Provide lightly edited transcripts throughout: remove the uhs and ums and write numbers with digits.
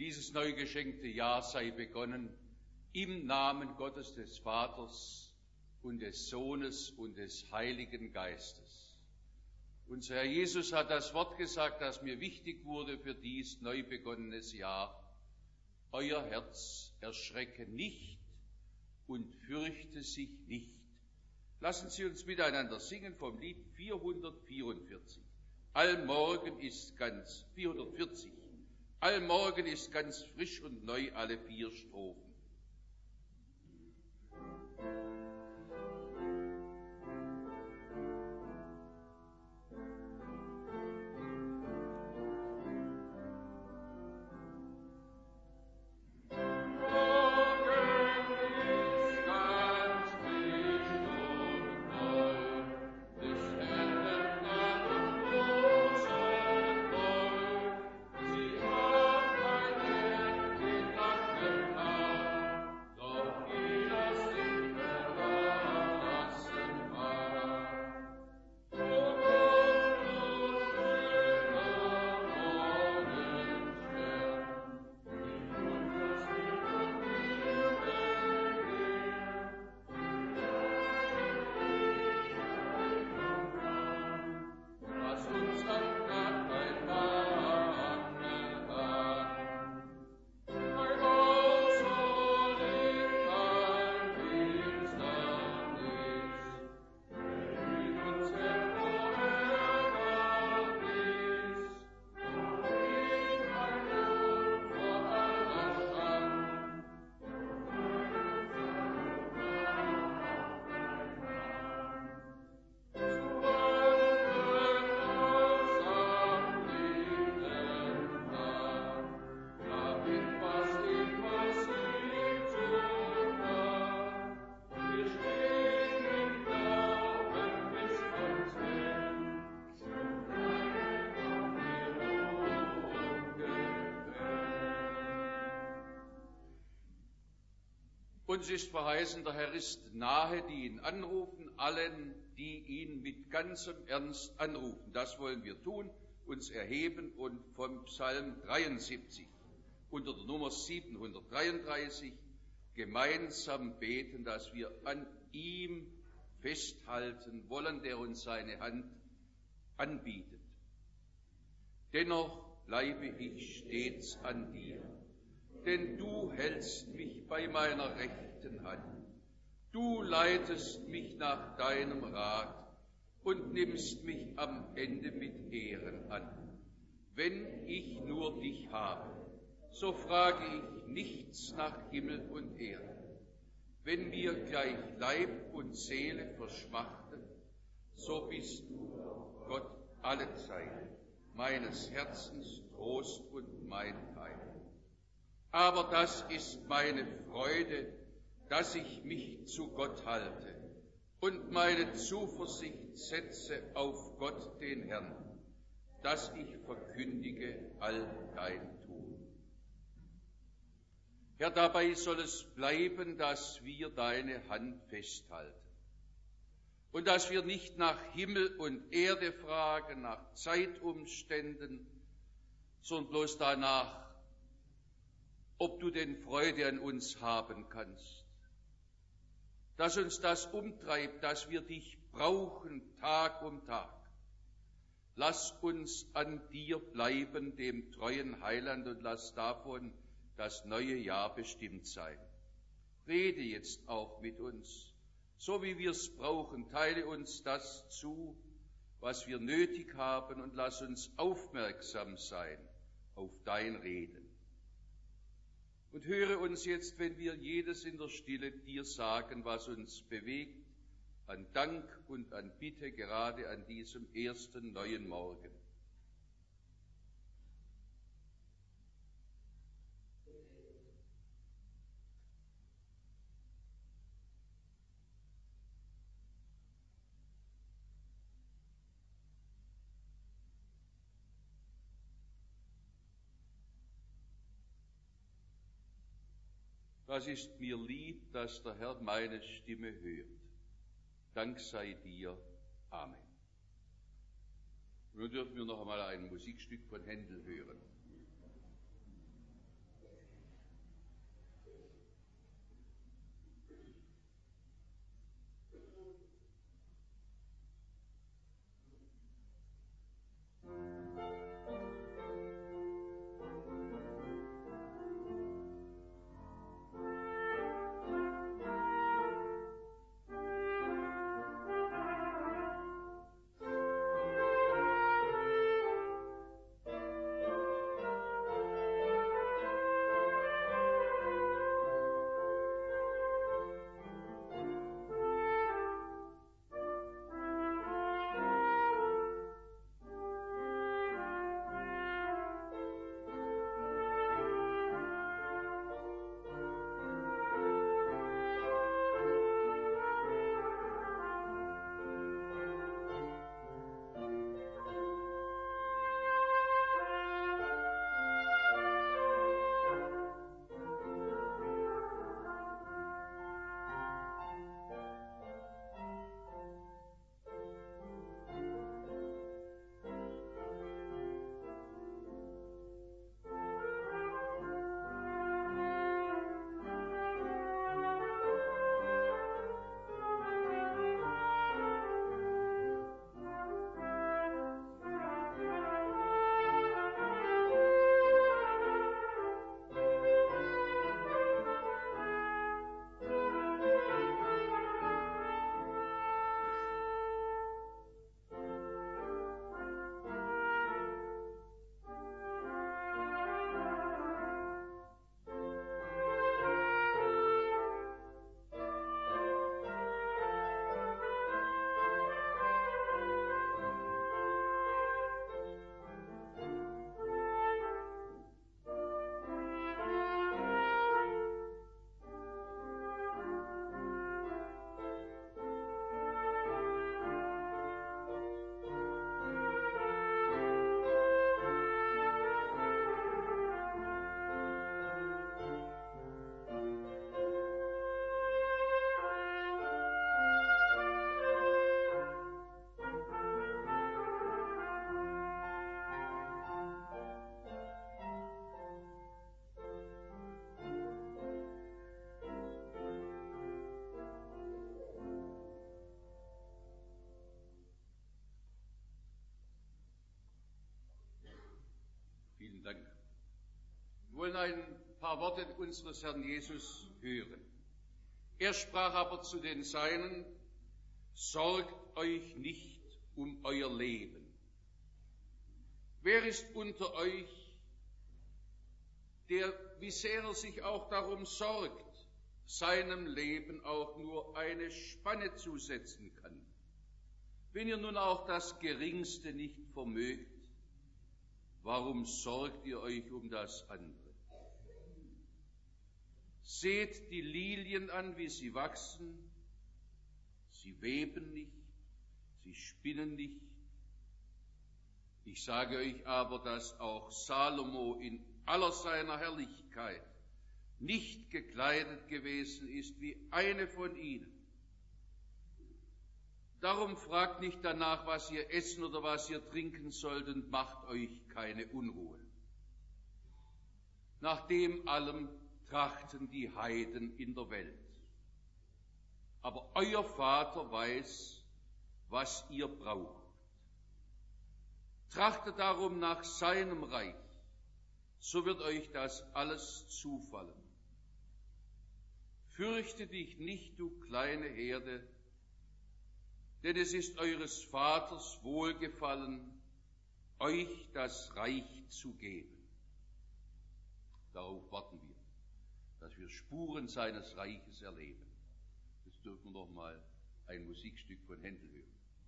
Dieses neu geschenkte Jahr sei begonnen im Namen Gottes des Vaters und des Sohnes und des Heiligen Geistes. Unser Herr Jesus hat das Wort gesagt, das mir wichtig wurde für dies neu begonnenes Jahr. Euer Herz erschrecke nicht und fürchte sich nicht. Lassen Sie uns miteinander singen vom Lied 444. Allmorgen ist ganz, 440. Allmorgen ist ganz frisch und neu alle 4 Strophen. Uns ist verheißen, der Herr ist nahe, die ihn anrufen, allen, die ihn mit ganzem Ernst anrufen. Das wollen wir tun, uns erheben und vom Psalm 73 unter der Nummer 733 gemeinsam beten, dass wir an ihm festhalten wollen, der uns seine Hand anbietet. Dennoch bleibe ich stets an dir, denn du hältst mich bei meiner rechten Hand. Du leitest mich nach deinem Rat und nimmst mich am Ende mit Ehren an. Wenn ich nur dich habe, so frage ich nichts nach Himmel und Erde. Wenn mir gleich Leib und Seele verschmachten, so bist du, Gott, allezeit meines Herzens Trost und mein Heil. Aber das ist meine Freude, dass ich mich zu Gott halte und meine Zuversicht setze auf Gott den Herrn, dass ich verkündige all dein Tun. Herr, dabei soll es bleiben, dass wir deine Hand festhalten und dass wir nicht nach Himmel und Erde fragen, nach Zeitumständen, sondern bloß danach, ob du denn Freude an uns haben kannst, dass uns das umtreibt, dass wir dich brauchen Tag um Tag. Lass uns an dir bleiben, dem treuen Heiland, und lass davon das neue Jahr bestimmt sein. Rede jetzt auch mit uns, so wie wir es brauchen, teile uns das zu, was wir nötig haben, und lass uns aufmerksam sein auf dein Reden. Und höre uns jetzt, wenn wir jedes in der Stille dir sagen, was uns bewegt, an Dank und an Bitte gerade an diesem ersten neuen Morgen. Das ist mir lieb, dass der Herr meine Stimme hört. Dank sei dir. Amen. Und nun dürfen wir noch einmal ein Musikstück von Händel hören. Vielen Dank. Wir wollen ein paar Worte unseres Herrn Jesus hören. Er sprach aber zu den Seinen: Sorgt euch nicht um euer Leben. Wer ist unter euch, der, wie sehr er sich auch darum sorgt, seinem Leben auch nur eine Spanne zusetzen kann? Wenn ihr nun auch das Geringste nicht vermögt, warum sorgt ihr euch um das andere? Seht die Lilien an, wie sie wachsen. Sie weben nicht, sie spinnen nicht. Ich sage euch aber, dass auch Salomo in aller seiner Herrlichkeit nicht gekleidet gewesen ist wie eine von ihnen. Darum fragt nicht danach, was ihr essen oder was ihr trinken sollt, und macht euch keine Unruhe. Nach dem allem trachten die Heiden in der Welt. Aber euer Vater weiß, was ihr braucht. Trachtet darum nach seinem Reich, so wird euch das alles zufallen. Fürchte dich nicht, du kleine Herde, denn es ist eures Vaters Wohlgefallen, euch das Reich zu geben. Darauf warten wir, dass wir Spuren seines Reiches erleben. Jetzt dürfen wir noch mal ein Musikstück von Händel hören.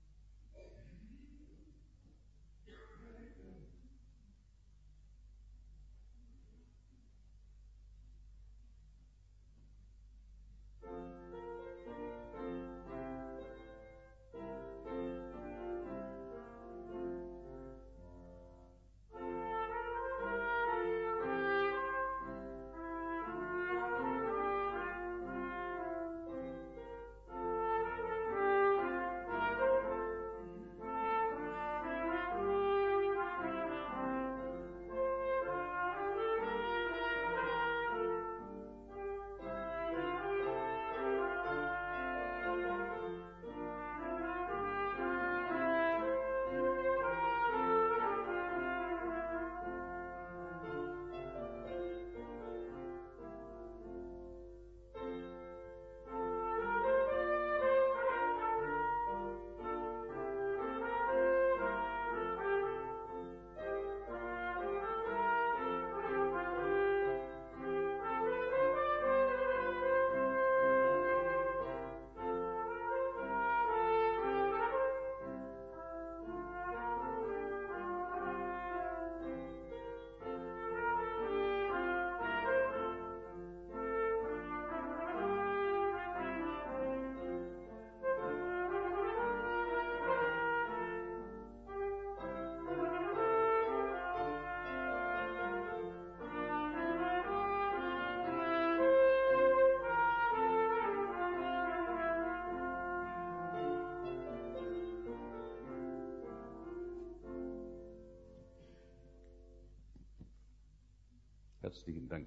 Herzlichen Dank.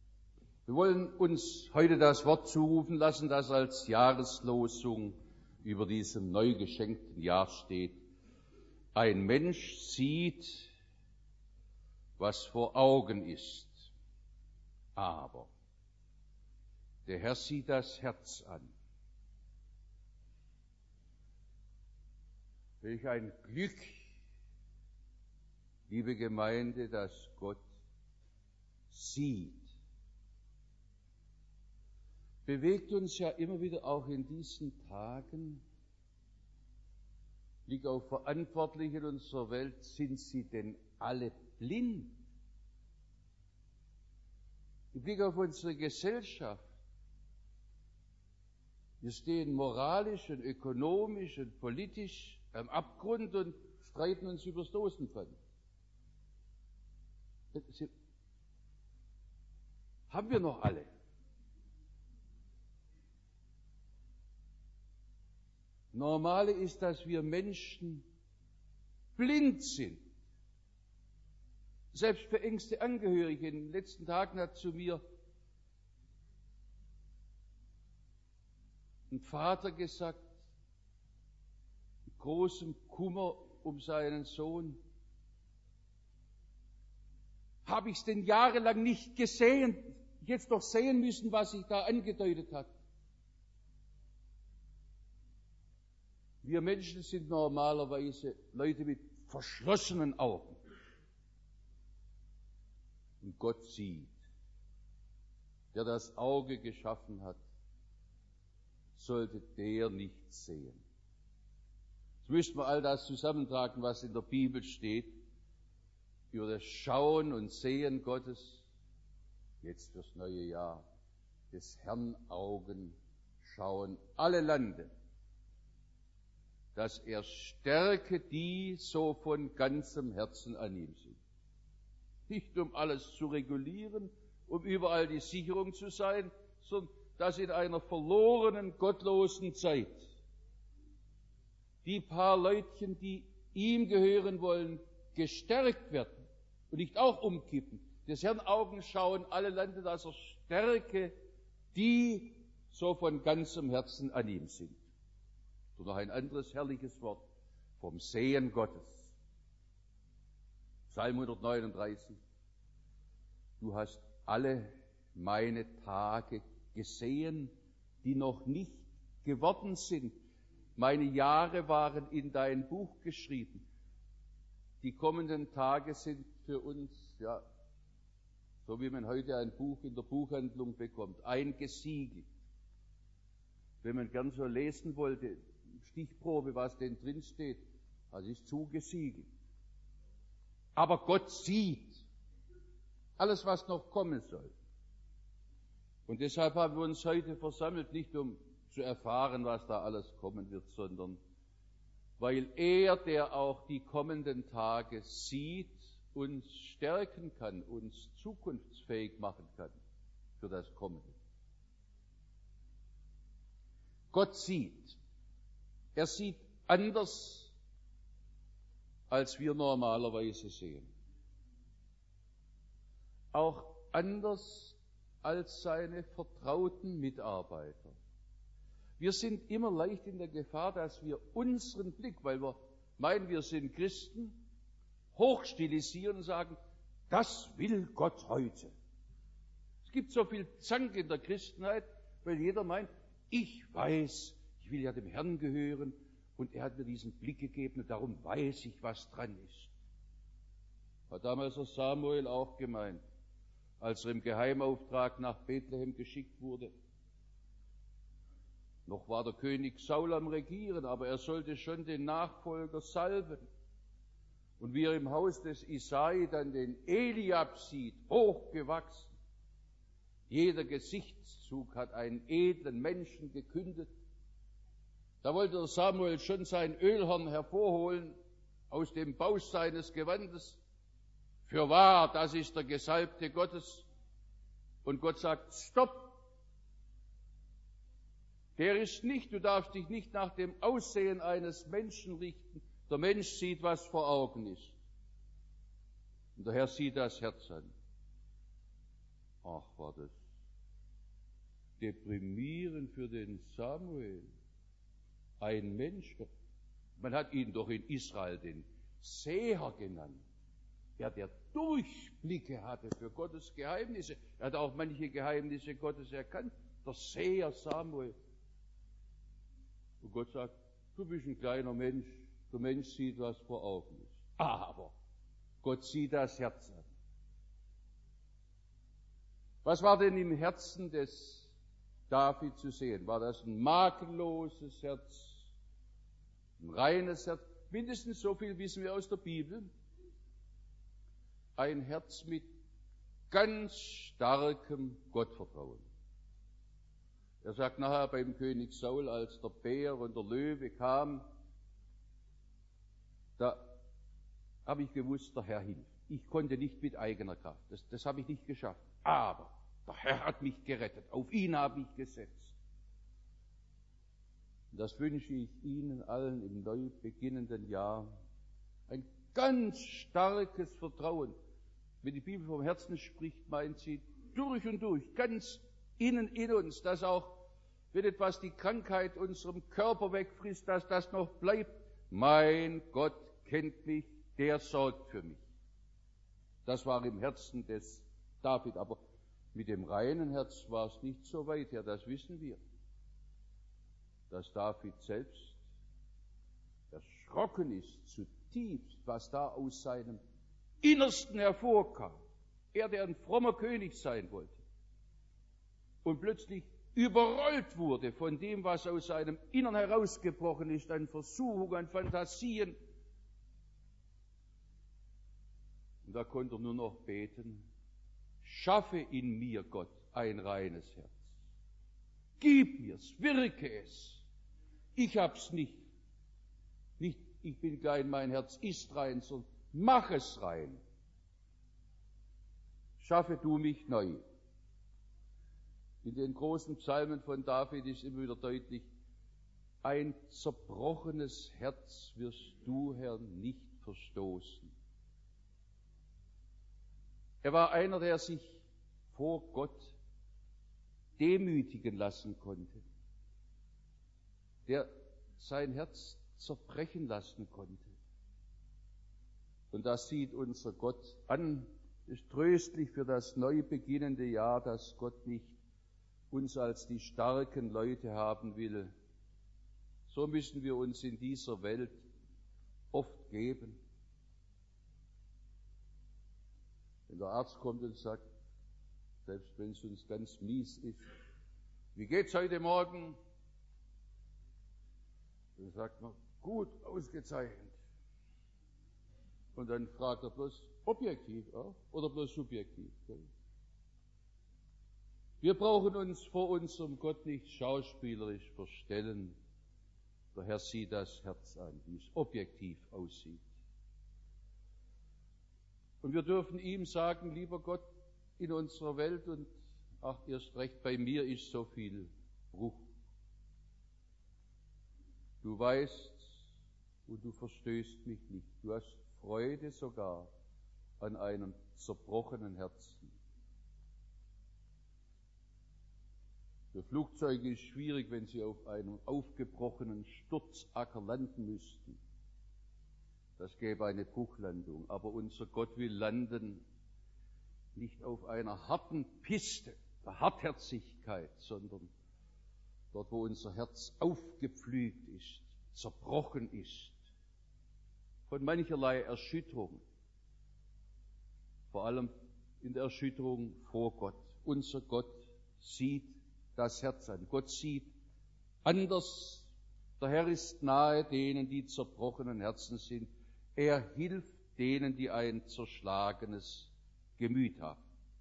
Wir wollen uns heute das Wort zurufen lassen, das als Jahreslosung über diesem neu geschenkten Jahr steht. Ein Mensch sieht, was vor Augen ist, aber der Herr sieht das Herz an. Welch ein Glück, liebe Gemeinde, dass Gott sieht. Bewegt uns ja immer wieder auch in diesen Tagen, Blick auf Verantwortliche in unserer Welt, sind sie denn alle blind? Im Blick auf unsere Gesellschaft. Wir stehen moralisch und ökonomisch und politisch am Abgrund und streiten uns übers Dosenpfand. Haben wir noch alle? Normale ist, dass wir Menschen blind sind. Selbst für engste Angehörige. In den letzten Tagen hat zu mir ein Vater gesagt, mit großem Kummer um seinen Sohn: habe ich es denn jahrelang nicht gesehen, jetzt doch sehen müssen, was sich da angedeutet hat. Wir Menschen sind normalerweise Leute mit verschlossenen Augen. Und Gott sieht, der das Auge geschaffen hat, sollte der nicht sehen. Jetzt müssten wir all das zusammentragen, was in der Bibel steht, über das Schauen und Sehen Gottes, jetzt fürs neue Jahr, des Herrn Augen schauen alle Lande, dass er stärke, die so von ganzem Herzen an ihm sind. Nicht um alles zu regulieren, um überall die Sicherung zu sein, sondern dass in einer verlorenen, gottlosen Zeit die paar Leutchen, die ihm gehören wollen, gestärkt werden und nicht auch umkippen. Des Herrn Augen schauen alle Lande, dass er stärke, die so von ganzem Herzen an ihm sind. Und noch ein anderes herrliches Wort vom Sehen Gottes. Psalm 139. Du hast alle meine Tage gesehen, die noch nicht geworden sind. Meine Jahre waren in dein Buch geschrieben. Die kommenden Tage sind für uns, ja, so wie man heute ein Buch in der Buchhandlung bekommt, eingesiegelt. Wenn man gern so lesen wollte, Stichprobe, was denn drin steht, das ist zugesiegelt. Aber Gott sieht alles, was noch kommen soll. Und deshalb haben wir uns heute versammelt, nicht um zu erfahren, was da alles kommen wird, sondern weil er, der auch die kommenden Tage sieht, uns stärken kann, uns zukunftsfähig machen kann für das Kommende. Gott sieht. Er sieht anders, als wir normalerweise sehen. Auch anders als seine vertrauten Mitarbeiter. Wir sind immer leicht in der Gefahr, dass wir unseren Blick, weil wir meinen, wir sind Christen, hochstilisieren und sagen, das will Gott heute. Es gibt so viel Zank in der Christenheit, weil jeder meint, ich weiß, ich will ja dem Herrn gehören und er hat mir diesen Blick gegeben und darum weiß ich, was dran ist. Hat damals der Samuel auch gemeint, als er im Geheimauftrag nach Bethlehem geschickt wurde. Noch war der König Saul am Regieren, aber er sollte schon den Nachfolger salben. Und wie er im Haus des Isai dann den Eliab sieht, hochgewachsen, jeder Gesichtszug hat einen edlen Menschen gekündet. Da wollte der Samuel schon sein Ölhorn hervorholen aus dem Bausch seines Gewandes. Fürwahr, das ist der Gesalbte Gottes. Und Gott sagt, stopp! Der ist nicht, du darfst dich nicht nach dem Aussehen eines Menschen richten. Der Mensch sieht, was vor Augen ist. Und der Herr sieht das Herz an. Ach, war das deprimierend für den Samuel. Ein Mensch, man hat ihn doch in Israel den Seher genannt. Ja, der Durchblicke hatte für Gottes Geheimnisse. Er hat auch manche Geheimnisse Gottes erkannt. Der Seher Samuel. Und Gott sagt, du bist ein kleiner Mensch. Der Mensch sieht, was vor Augen ist. Aber Gott sieht das Herz an. Was war denn im Herzen des David zu sehen? War das ein makelloses Herz? Ein reines Herz? Mindestens so viel wissen wir aus der Bibel. Ein Herz mit ganz starkem Gottvertrauen. Er sagt nachher beim König Saul, als der Bär und der Löwe kam, da habe ich gewusst, der Herr hilft. Ich konnte nicht mit eigener Kraft, das habe ich nicht geschafft. Aber der Herr hat mich gerettet, auf ihn habe ich gesetzt. Und das wünsche ich Ihnen allen im neu beginnenden Jahr. Ein ganz starkes Vertrauen. Wenn die Bibel vom Herzen spricht, meint sie durch und durch, ganz innen in uns, dass auch, wenn etwas die Krankheit unserem Körper wegfrisst, dass das noch bleibt. Mein Gott kennt mich, der sorgt für mich. Das war im Herzen des David. Aber mit dem reinen Herz war es nicht so weit her, das wissen wir. Dass David selbst erschrocken ist, zutiefst, was da aus seinem Innersten hervorkam. Er, der ein frommer König sein wollte. Und plötzlich überrollt wurde von dem, was aus seinem Innern herausgebrochen ist, an Versuchung, an Fantasien. Und da konnte er nur noch beten, schaffe in mir, Gott, ein reines Herz. Gib mir's, wirke es. Ich hab's nicht. Ich bin klein, mein Herz ist rein, sondern mach es rein. Schaffe du mich neu. In den großen Psalmen von David ist immer wieder deutlich, ein zerbrochenes Herz wirst du, Herr, nicht verstoßen. Er war einer, der sich vor Gott demütigen lassen konnte, der sein Herz zerbrechen lassen konnte. Und das sieht unser Gott an, ist tröstlich für das neu beginnende Jahr, dass Gott nicht uns als die starken Leute haben will. So müssen wir uns in dieser Welt oft geben. Wenn der Arzt kommt und sagt, selbst wenn es uns ganz mies ist, wie geht's heute Morgen? Dann sagt man, gut, ausgezeichnet. Und dann fragt er bloß objektiv oder bloß subjektiv. Wir brauchen uns vor unserem Gott nicht schauspielerisch verstellen. Der Herr sieht das Herz an, wie es objektiv aussieht. Und wir dürfen ihm sagen, lieber Gott, in unserer Welt und erst recht bei mir ist so viel Bruch. Du weißt und du verstößt mich nicht. Du hast Freude sogar an einem zerbrochenen Herzen. Für Flugzeuge ist es schwierig, wenn sie auf einem aufgebrochenen Sturzacker landen müssten. Das gäbe eine Bruchlandung. Aber unser Gott will landen nicht auf einer harten Piste der Hartherzigkeit, sondern dort, wo unser Herz aufgepflügt ist, zerbrochen ist, von mancherlei Erschütterung, vor allem in der Erschütterung vor Gott. Unser Gott sieht das Herz an. Gott sieht anders. Der Herr ist nahe denen, die zerbrochenen Herzen sind. Er hilft denen, die ein zerschlagenes Gemüt haben.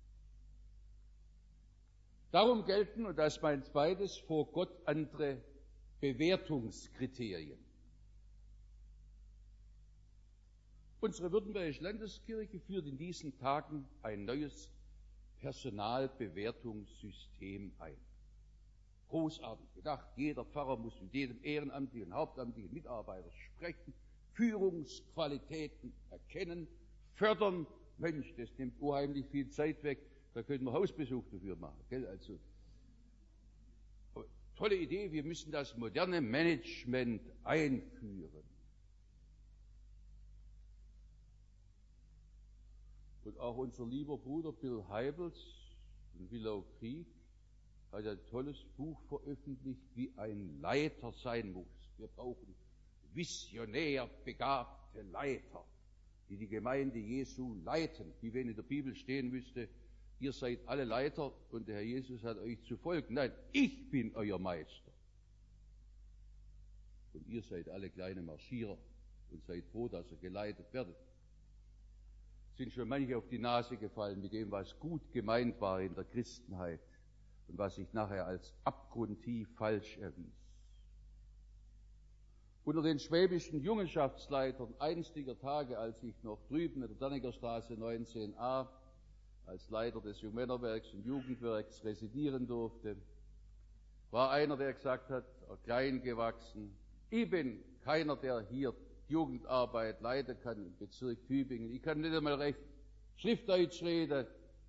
Darum gelten, und das ist mein zweites, vor Gott andere Bewertungskriterien. Unsere Württembergische Landeskirche führt in diesen Tagen ein neues Personalbewertungssystem ein. Großartig gedacht, jeder Pfarrer muss mit jedem ehrenamtlichen, hauptamtlichen Mitarbeiter sprechen, Führungsqualitäten erkennen, fördern. Mensch, das nimmt unheimlich viel Zeit weg, da könnten wir Hausbesuch dafür machen. Gell? Also, tolle Idee, wir müssen das moderne Management einführen. Und auch unser lieber Bruder Bill Heibels in Willow Creek hat ein tolles Buch veröffentlicht, wie ein Leiter sein muss. Wir brauchen visionär begabte Leiter, die die Gemeinde Jesu leiten, wie wenn in der Bibel stehen müsste, ihr seid alle Leiter und der Herr Jesus hat euch zu folgen. Nein, ich bin euer Meister. Und ihr seid alle kleine Marschierer und seid froh, dass ihr geleitet werdet. Sind schon manche auf die Nase gefallen mit dem, was gut gemeint war in der Christenheit und was sich nachher als abgrundtief falsch erwies. Unter den schwäbischen Jungenschaftsleitern einstiger Tage, als ich noch drüben in der Dannecker Straße 19a als Leiter des Jungmännerwerks und Jugendwerks residieren durfte, war einer, der gesagt hat, klein gewachsen, ich bin keiner, der hier Jugendarbeit leiten kann im Bezirk Tübingen. Ich kann nicht einmal recht Schriftdeutsch reden.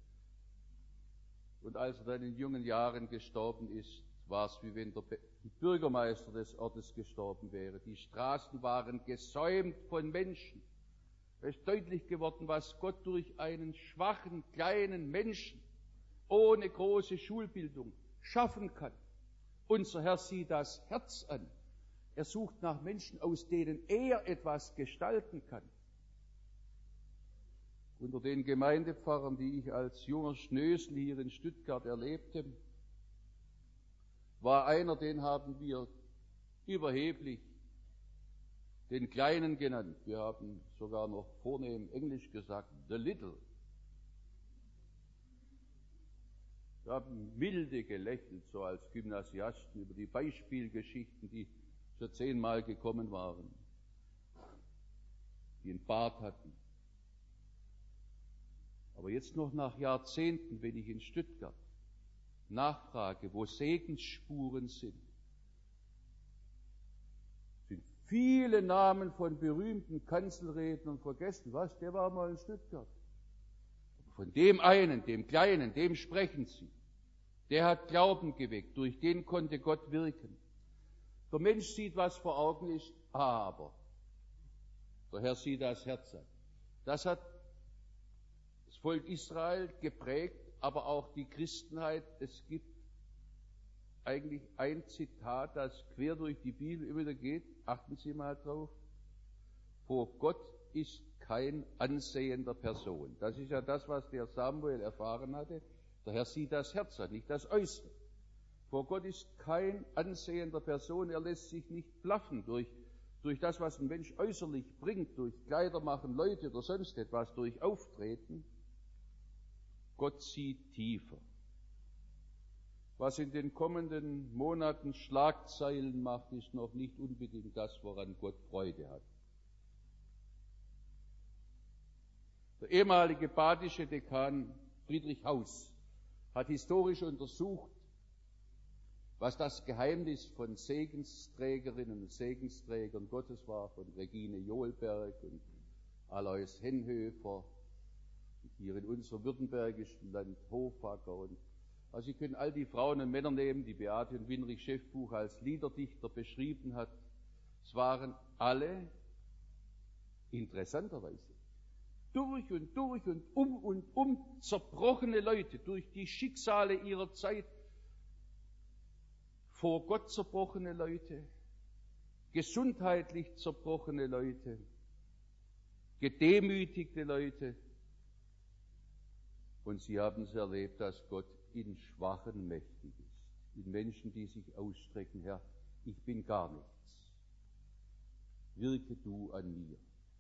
Und als er dann in jungen Jahren gestorben ist, war es, wie wenn der Bürgermeister des Ortes gestorben wäre. Die Straßen waren gesäumt von Menschen. Es ist deutlich geworden, was Gott durch einen schwachen, kleinen Menschen ohne große Schulbildung schaffen kann. Unser Herr sieht das Herz an. Er sucht nach Menschen, aus denen er etwas gestalten kann. Unter den Gemeindepfarrern, die ich als junger Schnösel hier in Stuttgart erlebte, war einer, den haben wir überheblich den Kleinen genannt. Wir haben sogar noch vornehm Englisch gesagt, the little. Wir haben milde gelächelt, so als Gymnasiasten, über die Beispielgeschichten, die schon 10-mal gekommen waren, die einen Bart hatten. Aber jetzt noch nach Jahrzehnten, wenn ich in Stuttgart nachfrage, wo Segensspuren sind viele Namen von berühmten Kanzelrednern vergessen. Was? Der war mal in Stuttgart. Von dem einen, dem Kleinen, dem sprechen sie. Der hat Glauben geweckt, durch den konnte Gott wirken. Der Mensch sieht, was vor Augen ist, aber der Herr sieht das Herz an. Das hat das Volk Israel geprägt, aber auch die Christenheit. Es gibt eigentlich ein Zitat, das quer durch die Bibel immer wieder geht. Achten Sie mal drauf. Vor Gott ist kein Ansehen der Person. Das ist ja das, was der Samuel erfahren hatte. Der Herr sieht das Herz an, nicht das Äußere. Vor Gott ist kein Ansehen der Person. Er lässt sich nicht blaffen durch das, was ein Mensch äußerlich bringt, durch Kleider machen, Leute oder sonst etwas, durch Auftreten. Gott sieht tiefer. Was in den kommenden Monaten Schlagzeilen macht, ist noch nicht unbedingt das, woran Gott Freude hat. Der ehemalige badische Dekan Friedrich Haus hat historisch untersucht, was das Geheimnis von Segensträgerinnen und Segensträgern Gottes war, von Regine Johlberg und Alois Henhöfer, hier in unserem württembergischen Land Hofacker. Und also Sie können all die Frauen und Männer nehmen, die Beate und Winrich Schäffbuch als Liederdichter beschrieben hat. Es waren alle interessanterweise durch und um zerbrochene Leute, durch die Schicksale ihrer Zeit, vor Gott zerbrochene Leute, gesundheitlich zerbrochene Leute, gedemütigte Leute. Und sie haben es erlebt, dass Gott in Schwachen mächtig ist, in Menschen, die sich ausstrecken, Herr, ich bin gar nichts, wirke du an mir.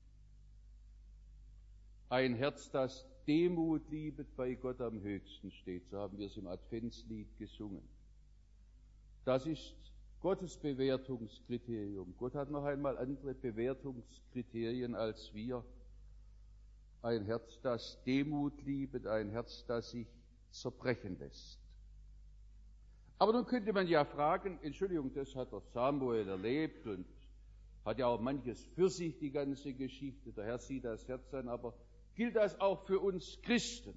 Ein Herz, das Demut liebet, bei Gott am höchsten steht, so haben wir es im Adventslied gesungen. Das ist Gottes Bewertungskriterium. Gott hat noch einmal andere Bewertungskriterien als wir. Ein Herz, das Demut liebet, ein Herz, das sich zerbrechen lässt. Aber nun könnte man ja fragen, Entschuldigung, das hat der Samuel erlebt und hat ja auch manches für sich, die ganze Geschichte. Der Herr sieht das Herz an, aber gilt das auch für uns Christen?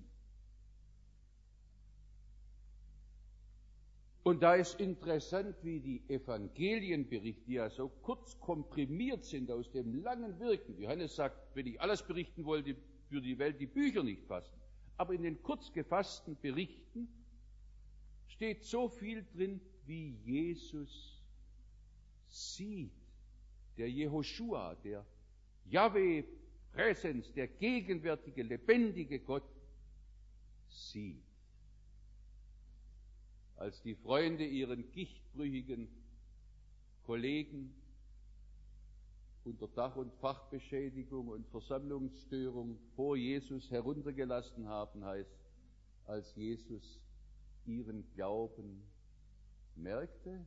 Und da ist interessant, wie die Evangelienberichte, die ja so kurz komprimiert sind aus dem langen Wirken. Johannes sagt, wenn ich alles berichten wollte, würde die Welt die Bücher nicht fassen. Aber in den kurz gefassten Berichten steht so viel drin, wie Jesus sieht. Der Jehoschua, der Jahwe-Präsenz, der gegenwärtige, lebendige Gott sieht. Als die Freunde ihren gichtbrüchigen Kollegen unter Dach- und Fachbeschädigung und Versammlungsstörung vor Jesus heruntergelassen haben, heißt, als Jesus ihren Glauben merkte,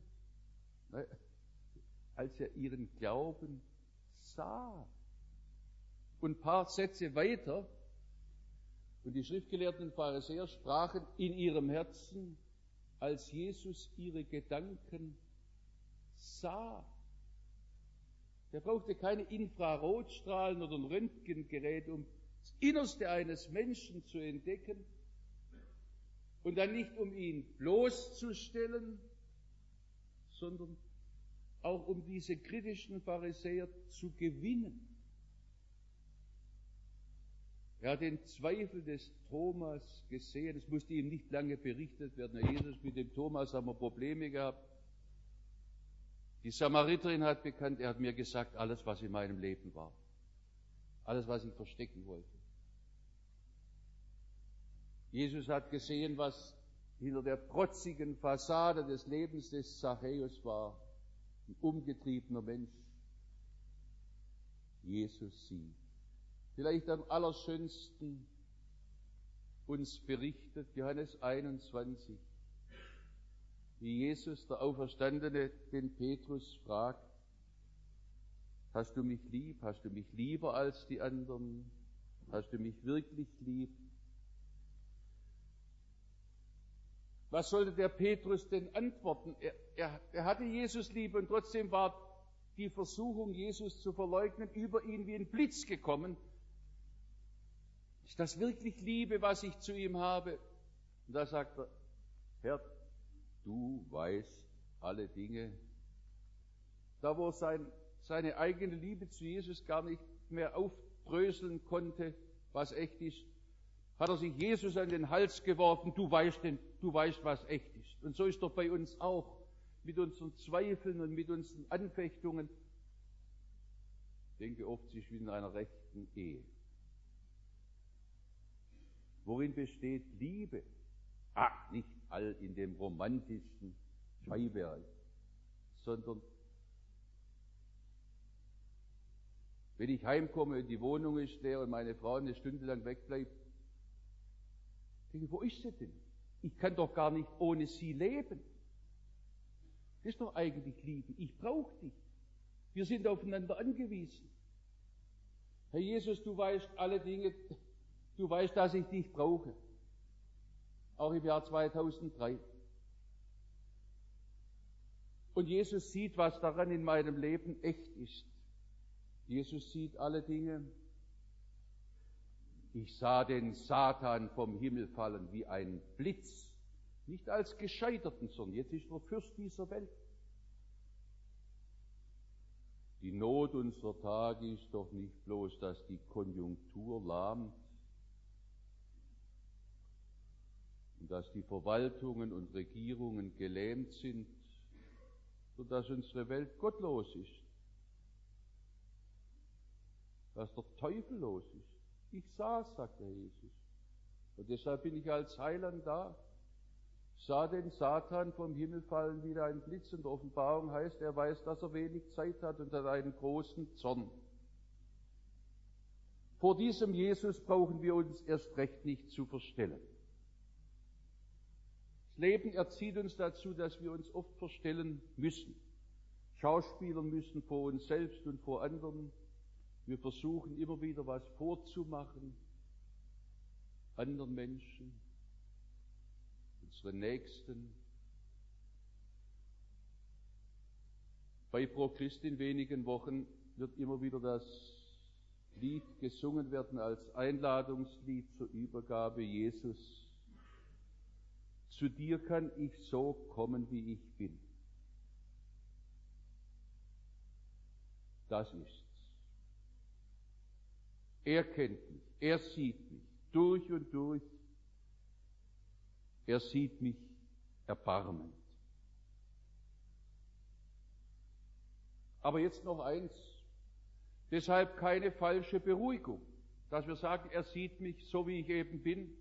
als er ihren Glauben sah. Und ein paar Sätze weiter, und die Schriftgelehrten und Pharisäer sprachen in ihrem Herzen, als Jesus ihre Gedanken sah. Der brauchte keine Infrarotstrahlen oder ein Röntgengerät, um das Innerste eines Menschen zu entdecken und dann nicht um ihn bloßzustellen, sondern auch um diese kritischen Pharisäer zu gewinnen. Er hat den Zweifel des Thomas gesehen. Es musste ihm nicht lange berichtet werden. Herr Jesus, mit dem Thomas haben wir Probleme gehabt. Die Samariterin hat bekannt, er hat mir gesagt, alles, was in meinem Leben war. Alles, was ich verstecken wollte. Jesus hat gesehen, was hinter der protzigen Fassade des Lebens des Zachäus war. Ein umgetriebener Mensch. Jesus sieht. Vielleicht am allerschönsten uns berichtet Johannes 21, wie Jesus, der Auferstandene, den Petrus fragt, hast du mich lieb? Hast du mich lieber als die anderen? Hast du mich wirklich lieb? Was sollte der Petrus denn antworten? Er hatte Jesus lieb und trotzdem war die Versuchung, Jesus zu verleugnen, über ihn wie ein Blitz gekommen. Ist das wirklich Liebe, was ich zu ihm habe? Und da sagt er, Herr, du weißt alle Dinge. Da wo er seine eigene Liebe zu Jesus gar nicht mehr aufdröseln konnte, was echt ist, hat er sich Jesus an den Hals geworfen, du weißt, was echt ist. Und so ist doch bei uns auch, mit unseren Zweifeln und mit unseren Anfechtungen. Ich denke oft, es ist wie in einer rechten Ehe. Worin besteht Liebe? Ach, nicht all in dem romantischen Scheiberl, sondern wenn ich heimkomme und die Wohnung ist leer und meine Frau eine Stunde lang wegbleibt, denke ich, wo ist sie denn? Ich kann doch gar nicht ohne sie leben. Das ist doch eigentlich Liebe. Ich brauche dich. Wir sind aufeinander angewiesen. Herr Jesus, du weißt alle Dinge. Du weißt, dass ich dich brauche. Auch im Jahr 2003. Und Jesus sieht, was daran in meinem Leben echt ist. Jesus sieht alle Dinge. Ich sah den Satan vom Himmel fallen wie ein Blitz. Nicht als Gescheiterten, sondern jetzt ist er Fürst dieser Welt. Die Not unserer Tage ist doch nicht bloß, dass die Konjunktur lahmt und dass die Verwaltungen und Regierungen gelähmt sind, sodass unsere Welt gottlos ist, dass der Teufel los ist. Ich sah es, sagt der Jesus. Und deshalb bin ich als Heiland da. Sah den Satan vom Himmel fallen wie ein Blitz, und Offenbarung heißt, er weiß, dass er wenig Zeit hat und hat einen großen Zorn. Vor diesem Jesus brauchen wir uns erst recht nicht zu verstellen. Das Leben erzieht uns dazu, dass wir uns oft verstellen müssen. Schauspielern müssen vor uns selbst und vor anderen. Wir versuchen immer wieder was vorzumachen, anderen Menschen, unseren Nächsten. Bei Pro Christ in wenigen Wochen wird immer wieder das Lied gesungen werden als Einladungslied zur Übergabe. Jesus, zu dir kann ich so kommen, wie ich bin. Das ist's. Er kennt mich, er sieht mich durch und durch. Er sieht mich erbarmend. Aber jetzt noch eins, deshalb keine falsche Beruhigung, dass wir sagen, er sieht mich so, wie ich eben bin.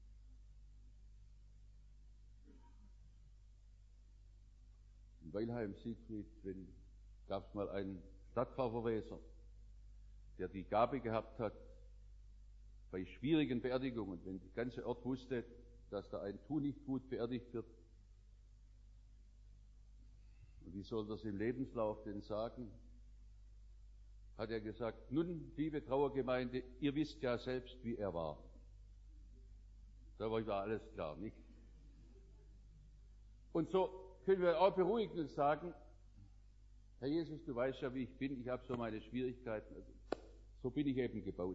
In Weilheim, Siegfried, gab es mal einen Stadtpfarrverweser, der die Gabe gehabt hat, bei schwierigen Beerdigungen, wenn der ganze Ort wusste, dass da ein Tunichtgut beerdigt wird, und wie soll das im Lebenslauf denn sagen, hat er gesagt, nun, liebe Trauergemeinde, ihr wisst ja selbst, wie er war. Da war ja alles klar, nicht? Und so können wir auch beruhigend und sagen, Herr Jesus, du weißt ja, wie ich bin, ich habe so meine Schwierigkeiten, also so bin ich eben gebaut.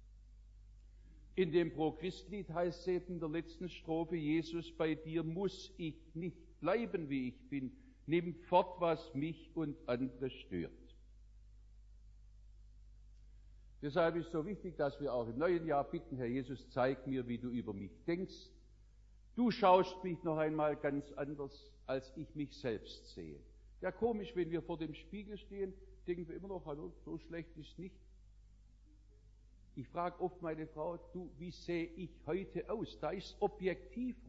In dem Pro-Christ-Lied heißt es eben in der letzten Strophe, Jesus, bei dir muss ich nicht bleiben, wie ich bin. Nimm fort, was mich und andere stört. Deshalb ist es so wichtig, dass wir auch im neuen Jahr bitten, Herr Jesus, zeig mir, wie du über mich denkst. Du schaust mich noch einmal ganz anders, als ich mich selbst sehe. Ja, komisch, wenn wir vor dem Spiegel stehen, denken wir immer noch, hallo, so schlecht ist es nicht. Ich frage oft meine Frau, du, wie sehe ich heute aus? Da ist objektiver.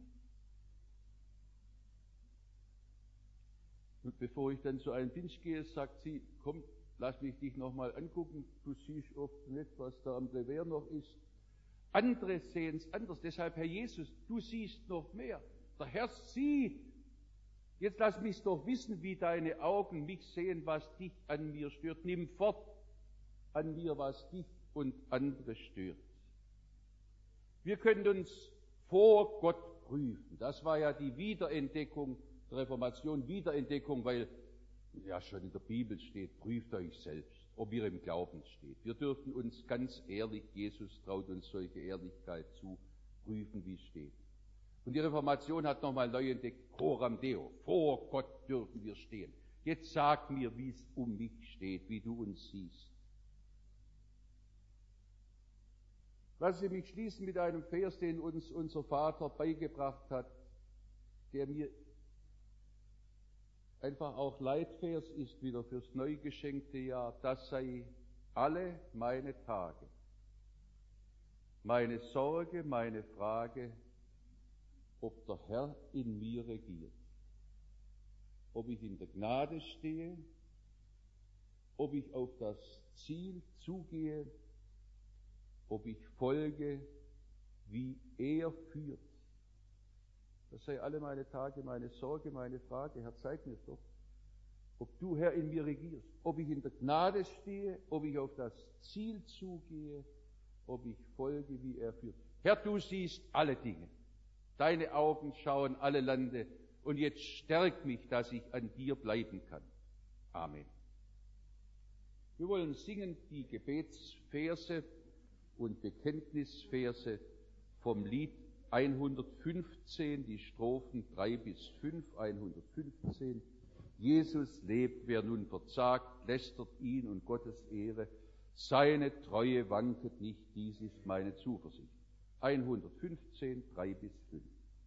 Und bevor ich dann zu einem Dienst gehe, sagt sie, komm, lass mich dich nochmal angucken, du siehst oft nicht, was da am Revers noch ist. Andere sehen es anders. Deshalb, Herr Jesus, du siehst noch mehr. Der Herr sieht. Jetzt lass mich doch wissen, wie deine Augen mich sehen, was dich an mir stört. Nimm fort an mir, was dich und andere stört. Wir können uns vor Gott prüfen. Das war ja die Wiederentdeckung der Reformation, Wiederentdeckung, weil ja schon in der Bibel steht, prüft euch selbst, ob ihr im Glauben steht. Wir dürfen uns ganz ehrlich, Jesus traut uns solche Ehrlichkeit zu, prüfen, wie es steht. Und die Reformation hat nochmal neu entdeckt, coram Deo, vor Gott dürfen wir stehen. Jetzt sag mir, wie es um mich steht, wie du uns siehst. Lassen Sie mich schließen mit einem Vers, den uns unser Vater beigebracht hat, der mir einfach auch Leitvers ist wieder fürs neu geschenkte Jahr. Das sei alle meine Tage, meine Sorge, meine Frage, ob der Herr in mir regiert, ob ich in der Gnade stehe, ob ich auf das Ziel zugehe, ob ich folge, wie er führt. Das sei alle meine Tage, meine Sorge, meine Frage. Herr, zeig mir es doch, ob du, Herr, in mir regierst, ob ich in der Gnade stehe, ob ich auf das Ziel zugehe, ob ich folge, wie er führt. Herr, du siehst alle Dinge. Deine Augen schauen alle Lande. Und jetzt stärk mich, dass ich an dir bleiben kann. Amen. Wir wollen singen die Gebetsverse und Bekenntnisverse vom Lied 115, die Strophen 3 bis 5, 115. Jesus lebt, wer nun verzagt, lästert ihn und Gottes Ehre. Seine Treue wanket nicht, dies ist meine Zuversicht. 115, 3 bis 5.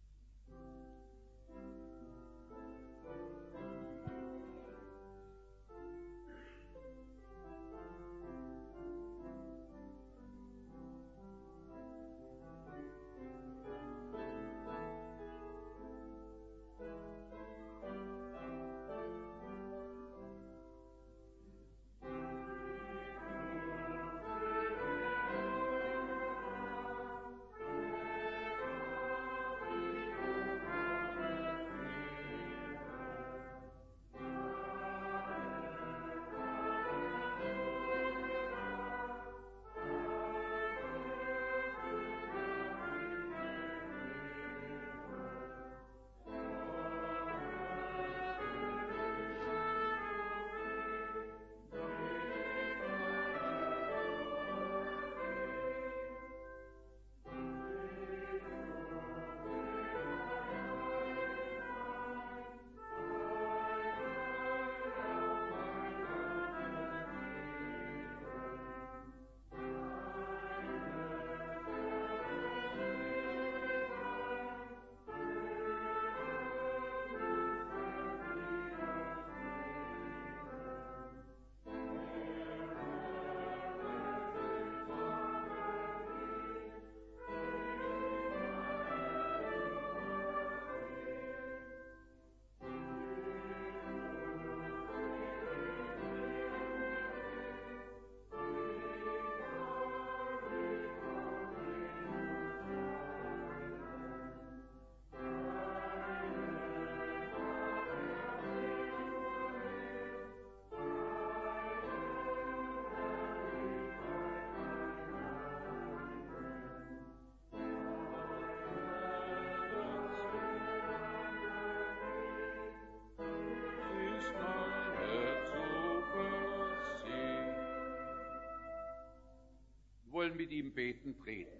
Wollen mit ihm beten, treten.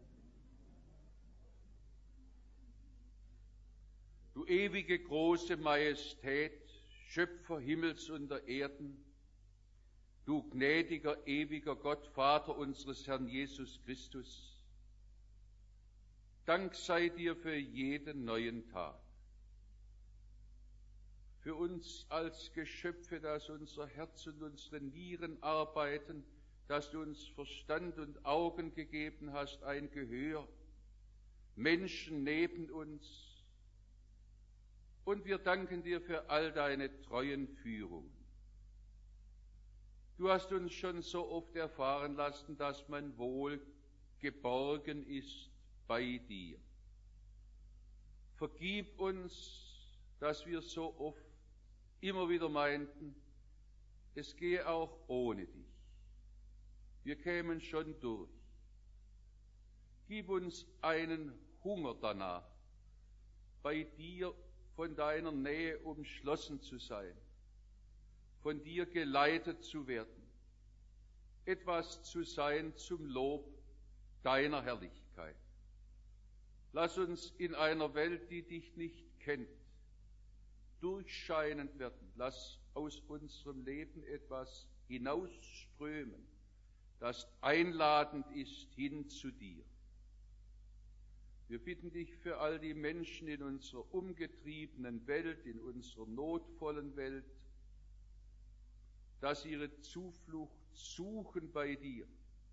Du ewige große Majestät, Schöpfer Himmels und der Erden, du gnädiger, ewiger Gott, Vater unseres Herrn Jesus Christus, Dank sei dir für jeden neuen Tag, für uns als Geschöpfe, dass unser Herz und unsere Nieren arbeiten, dass du uns Verstand und Augen gegeben hast, ein Gehör, Menschen neben uns. Und wir danken dir für all deine treuen Führungen. Du hast uns schon so oft erfahren lassen, dass man wohl geborgen ist bei dir. Vergib uns, dass wir so oft immer wieder meinten, es gehe auch ohne dich. Wir kämen schon durch. Gib uns einen Hunger danach, bei dir von deiner Nähe umschlossen zu sein, von dir geleitet zu werden, etwas zu sein zum Lob deiner Herrlichkeit. Lass uns in einer Welt, die dich nicht kennt, durchscheinend werden. Lass aus unserem Leben etwas hinausströmen, das einladend ist hin zu dir. Wir bitten dich für all die Menschen in unserer umgetriebenen Welt, in unserer notvollen Welt, dass sie ihre Zuflucht suchen bei dir.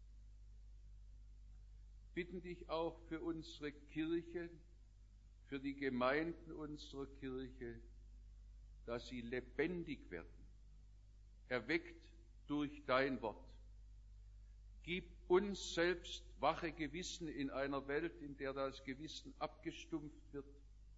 Bitten dich auch für unsere Kirche, für die Gemeinden unserer Kirche, dass sie lebendig werden, erweckt durch dein Wort. Gib uns selbst wache Gewissen in einer Welt, in der das Gewissen abgestumpft wird.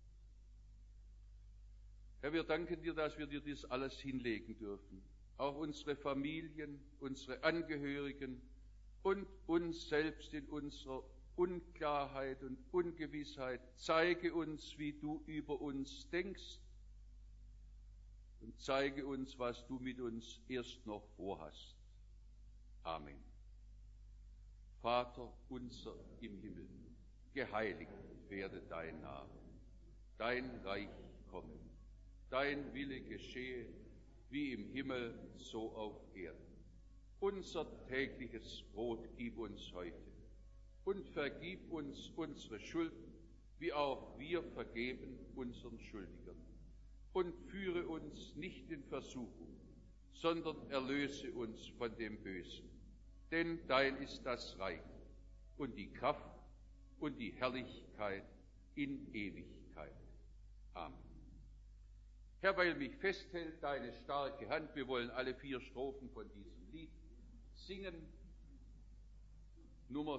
Herr, wir danken dir, dass wir dir dies alles hinlegen dürfen. Auch unsere Familien, unsere Angehörigen und uns selbst in unserer Unklarheit und Ungewissheit. Zeige uns, wie du über uns denkst und zeige uns, was du mit uns erst noch vorhast. Amen. Vater unser im Himmel, geheiligt werde dein Name, dein Reich komme, dein Wille geschehe, wie im Himmel, so auf Erden. Unser tägliches Brot gib uns heute und vergib uns unsere Schulden, wie auch wir vergeben unseren Schuldigern. Und führe uns nicht in Versuchung, sondern erlöse uns von dem Bösen. Denn dein ist das Reich und die Kraft und die Herrlichkeit in Ewigkeit. Amen. Herr, weil mich festhält deine starke Hand, wir wollen alle 4 Strophen von diesem Lied singen. Nummer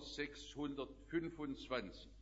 625.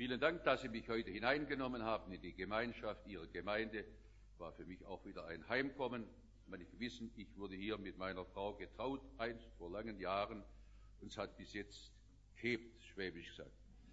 Vielen Dank, dass Sie mich heute hineingenommen haben in die Gemeinschaft Ihrer Gemeinde. War für mich auch wieder ein Heimkommen. Manche wissen, ich wurde hier mit meiner Frau getraut, einst vor langen Jahren, und es hat bis jetzt gehebt, schwäbisch gesagt.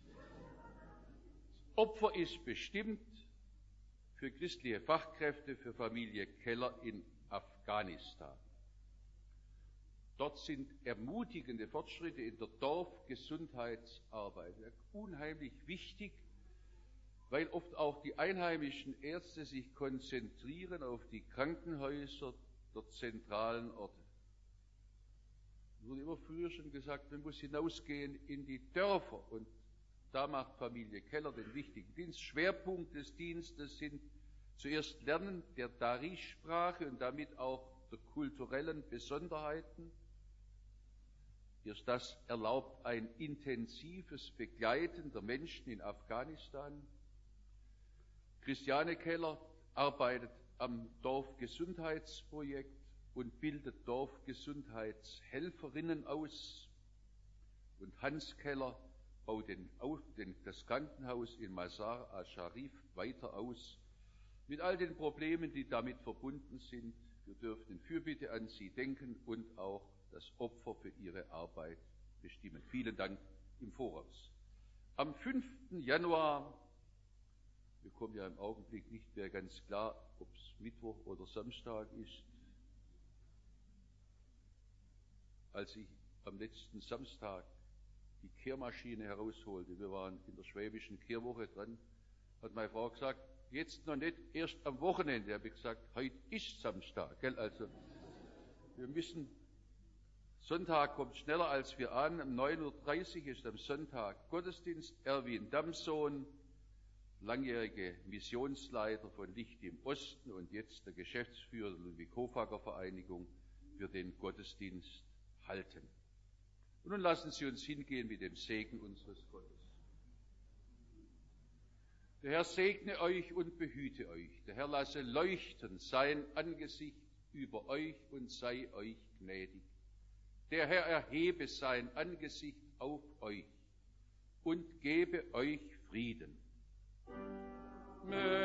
Das Opfer ist bestimmt für christliche Fachkräfte, für Familie Keller in Afghanistan. Dort sind ermutigende Fortschritte in der Dorfgesundheitsarbeit unheimlich wichtig, weil oft auch die einheimischen Ärzte sich konzentrieren auf die Krankenhäuser der zentralen Orte. Es wurde immer früher schon gesagt, man muss hinausgehen in die Dörfer, und da macht Familie Keller den wichtigen Dienst. Schwerpunkt des Dienstes sind zuerst Lernen der Dari-Sprache und damit auch der kulturellen Besonderheiten. Erst das erlaubt ein intensives Begleiten der Menschen in Afghanistan. Christiane Keller arbeitet am Dorfgesundheitsprojekt und bildet Dorfgesundheitshelferinnen aus. Und Hans Keller baut das Krankenhaus in Mazar al-Sharif weiter aus, mit all den Problemen, die damit verbunden sind. Wir dürfen in Fürbitte an Sie denken und auch das Opfer für Ihre Arbeit bestimmen. Vielen Dank im Voraus. Am 5. Januar, wir kommen ja im Augenblick nicht mehr ganz klar, ob es Mittwoch oder Samstag ist, als ich am letzten Samstag die Kehrmaschine herausholte, wir waren in der schwäbischen Kehrwoche dran, hat meine Frau gesagt, jetzt noch nicht, erst am Wochenende. Habe ich gesagt, heute ist Samstag. Gell? Also wir müssen, Sonntag kommt schneller als wir ahnen. Um 9.30 Uhr ist am Sonntag Gottesdienst. Erwin Damsohn, langjährige Missionsleiter von Licht im Osten und jetzt der Geschäftsführer der Ludwig-Hofacker-Vereinigung, wird den Gottesdienst halten. Und nun lassen Sie uns hingehen mit dem Segen unseres Gottes. Der Herr segne euch und behüte euch. Der Herr lasse leuchten sein Angesicht über euch und sei euch gnädig. Der Herr erhebe sein Angesicht auf euch und gebe euch Frieden. Amen.